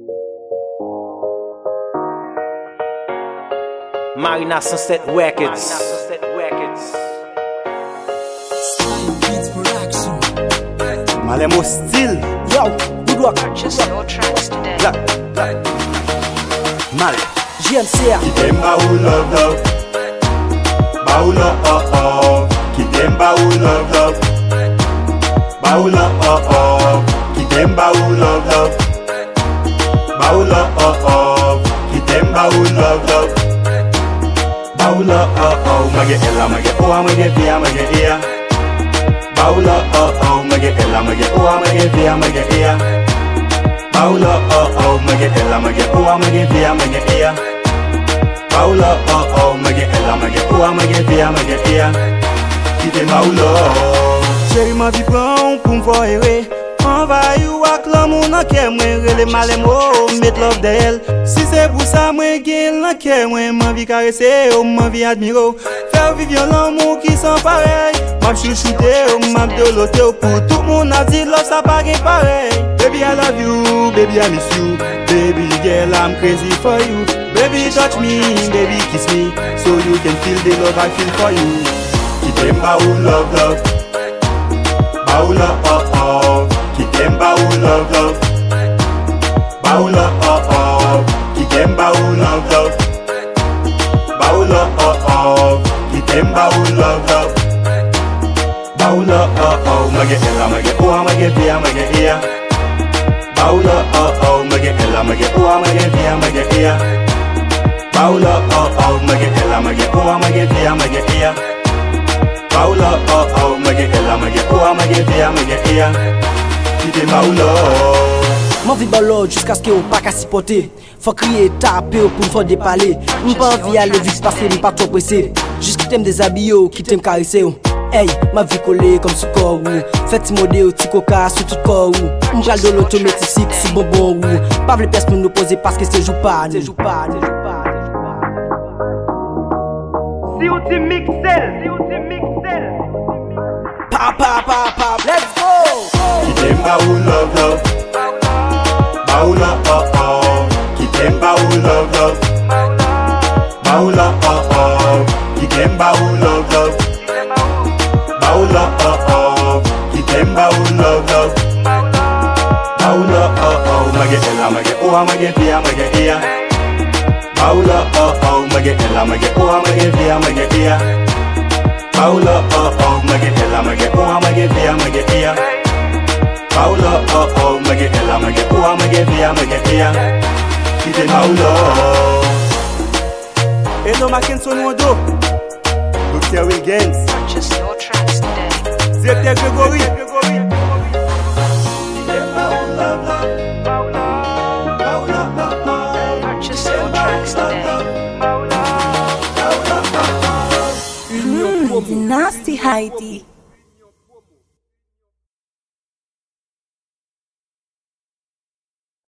Marina Sunset Records. Malem hostile. Yo, good work. Purchase your tracks today. Malem. JMCA. Keep them baou love. Baou love. Keep them baou love. Baou love. Keep them baou love. Baou love. Keep them baou love. Baou love. Mage ella, mage oa, mage via, mage ia. Baou love. Mage ella, mage oa, mage via, mage ia. Baou love. Mage ella, mage oa, mage via, mage ia. Baou love. Mage ella, mage oa, mage via, mage ia. Kite baou love. Chéri ma vi pran pou m'fo ere. Envahi ou ak l'amour nan kè mwen. Rele malem ou met love de el. Si c'est pour ça mwen gen nan kè mwen. M'envie karese ou m'envie admire ou. Faire vivre l'amour qui sont pareil. M'a chouchoute ou m'a dolote ou. Pour tout moun a dit love ça pa gen pareil. Baby I love you, baby I miss you. Baby girl I'm crazy for you. Baby touch me, baby kiss me. So you can feel the love I feel for you. Keep them baou love. Baou love. Keep them baou love. Baou love. Keep them baou love. Baou love. Keep them baou love. Baou love. Mage ella, mage oa, mage via, mage ia. Baou love. Mage ella, mage oa, mage via, mage ia. Baou love. Mage ella, mage oa, mage via, mage ia. Baou love. Mage ella, mage oa, mage via, mage ia. Kite baou love. M'envie balot jusqu'à ce que ou pas qu'à s'y porter. Faut crier, taper ou pour m'fort dépaler. M'pas envie aller vite parce que m'pas trop pressé. Juste qui t'aime déshabiller ou qui t'aime caresser ou. Hey, ma vie collée comme sous corps ou. Fait modé ou ti coca sur tout corps ou. M'pral de l'automatique sous bonbon ou. Pas vle pièce pour nous poser parce que c'est joue pas. Si ou ti mixel. Pa, let's go. Keep them baou love. Baou love. Keep them baou love. Baou love. Keep them baou love. Baou love. Keep them baou love. Baou love. Mage ella, mage oa, mage via, mage ia. Baou love. Mage ella, mage oa, mage via, mage ia. Baou love. Mage ella, mage oa, mage via, mage ia. Baou love. Mage ella, mage oa, mage via, mage ia. Kite baou love. Eno Mackinson Wondo. Dr. Wilgens. Purchase your tracks today. Zepter Gregory. Purchase your tracks today. Nasty Heidi.